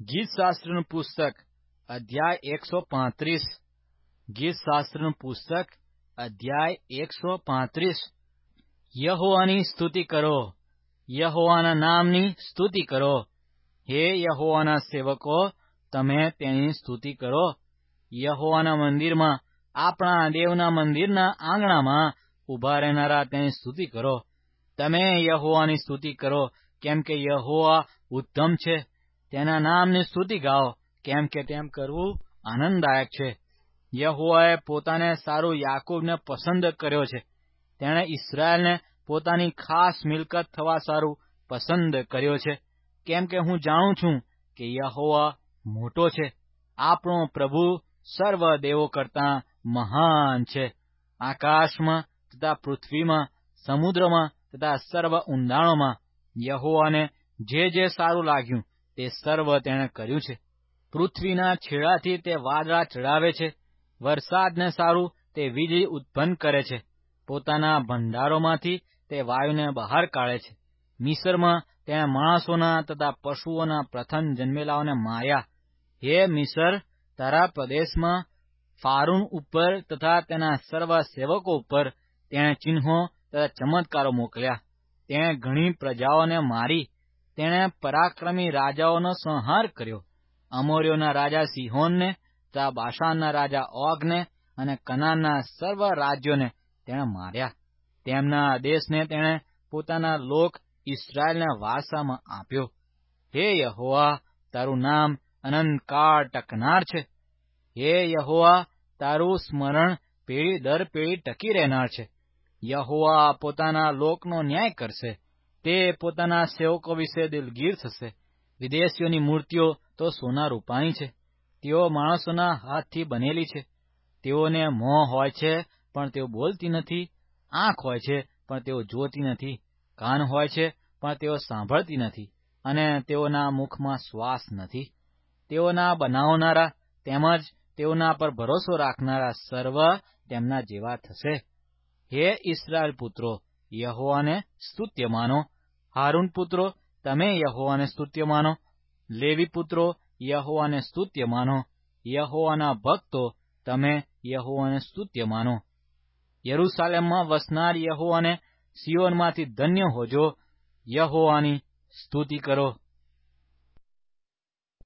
ગીતશાસ્ત્રનું પુસ્તક અધ્યાય 135. ગીતશાસ્ત્રનું પુસ્તક અધ્યાય 135. યહોવાની સ્તુતિ કરો, યહોવાના નામની સ્તુતિ કરો. હે યહોવાના સેવકો, તમે તેની સ્તુતિ કરો. યહોવાના મંદિરમાં, આપણા દેવના મંદિરના આંગણામાં ઉભા રહેનારા તેની સ્તુતિ કરો. તમે યહોવાની સ્તુતિ કરો, કેમ કે યહોવા ઉત્તમ છે. તેના નામની સ્તુતિ ગાઓ, કેમ કે તેમ કરવું આનંદદાયક છે. યહોવાએ પોતાને સારું યાકૂબને પસંદ કર્યો છે. તેણે ઇસ્રાયેલને પોતાની ખાસ મિલકત થવા સારું પસંદ કર્યો છે. કેમ કે હું જાણું છું કે યહોવા મોટો છે. આપણો પ્રભુ સર્વ દેવો કરતાં મહાન છે. આકાશમાં તથા પૃથ્વીમાં, સમુદ્રમાં તથા સર્વ ઊંડાણોમાં યહોવાને જે સારું લાગ્યું તે સર્વ તેણે કર્યું છે. પૃથ્વીના છેડાથી તે વાદળા ચડાવે છે. વરસાદને સારું તે વીજળી ઉત્પન્ન કરે છે. પોતાના ભંડારોમાંથી તે વાયુને બહાર કાઢે છે. મિસ્રમાં તેણે માણસોના તથા પશુઓના પ્રથમ જન્મેલાઓને માર્યા. હે મિસ્ર, તારા પ્રદેશમાં ફારૂન ઉપર તથા તેના સર્વ સેવકો ઉપર તેણે ચિહ્નો તથા ચમત્કારો મોકલ્યા. તેણે ઘણી પ્રજાઓને મારી. તેણે પરાક્રમી રાજાઓનો સંહાર કર્યો. અમોરીઓના રાજા સિહોનને તથા બાશાનના રાજા ઓગને અને કનાનના સર્વ રાજ્યોને તેણે માર્યા. તેમના દેશને તેણે પોતાના લોક ઇસ્રાયેલના વારસામાં આપ્યો. હે યહોવા, તારું નામ અનંતકાળ ટકનાર છે. હે યહોવા, તારું સ્મરણ પેઢી દર પેઢી ટકી રહેનાર છે. યહોવા પોતાના લોકનો ન્યાય કરશે. તે પોતાના સેવકો વિશે દિલગીર થશે. વિદેશીઓની મૂર્તિઓ તો સોના રૂપાની છે. તેઓ માણસોના હાથથી બનેલી છે. તેઓને મોં હોય છે, પણ તેઓ બોલતી નથી. આંખ હોય છે, પણ તેઓ જોતી નથી. કાન હોય છે, પણ તેઓ સાંભળતી નથી. અને તેઓના મુખમાં શ્વાસ નથી. તેઓના બનાવનારા તેમજ તેઓના પર ભરોસો રાખનારા સર્વ તેમના જેવા થશે. હે ઇસ્રાયેલ પુત્રો, યહોવાને સ્તુત્ય માનો. હારૂન પુત્રો, તમે યહોવાને સ્તુત્ય માનો. લેવી પુત્રો, યહોવાને સ્તુત્ય માનો. યહોવાના ભક્તો, તમે યહોવાને સ્તુત્ય માનો. યરૂશાલેમમાં વસનાર યહોવાને, સિયોનમાંથી ધન્ય હોજો. યહોવાની સ્તુતિ કરો.